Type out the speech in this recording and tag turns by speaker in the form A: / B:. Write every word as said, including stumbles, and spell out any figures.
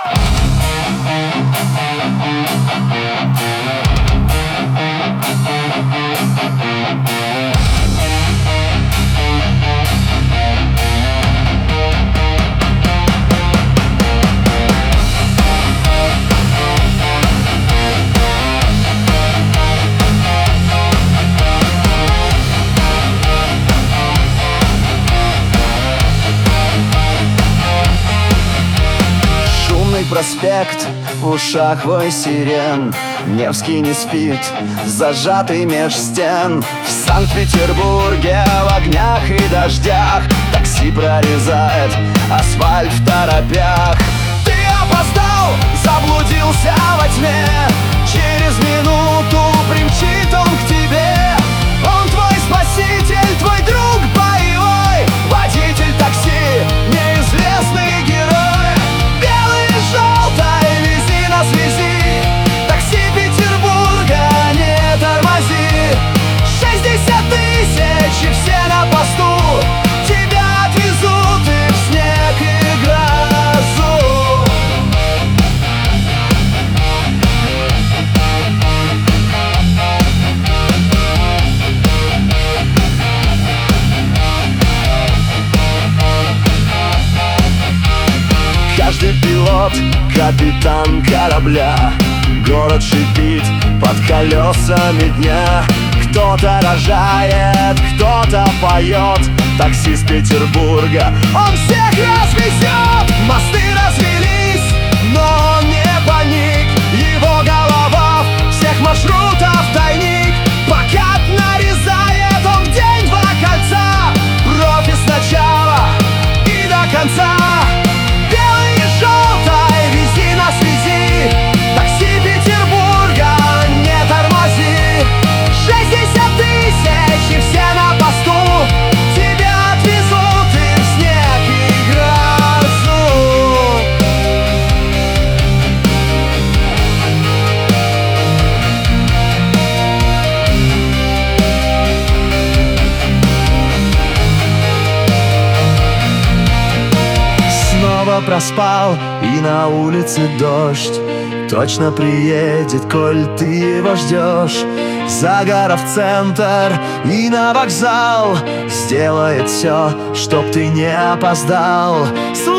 A: Проспект, в ушах вой сирен, Невский не спит, зажатый меж стен. В Санкт-Петербурге в огнях и дождях такси прорезает асфальт в торопях. Ты опоздал, заблудился во тьме, через минуту примчит он к тебе. Он твой спаситель, твой друг боевой, водитель такси, неизвестный герой. Желтой, вези нас, вези, такси Петербурга, не тормози. Шестьдесят тысяч и все на посту, тебя отвезут и в снег и грозу. Каждый пилот — капитан корабля, город шипит под колесами дня. Кто-то рожает, кто-то поет, таксист Петербурга, он всех развезет. Мосты развелись, но он не паник, его голова всех маршрутов тайник. Покат нарезает он в день два кольца, профи сначала и до конца. Проспал, и на улице дождь. Точно приедет, коль ты его ждешь. Загоров центр и на вокзал, сделает все, чтоб ты не опоздал.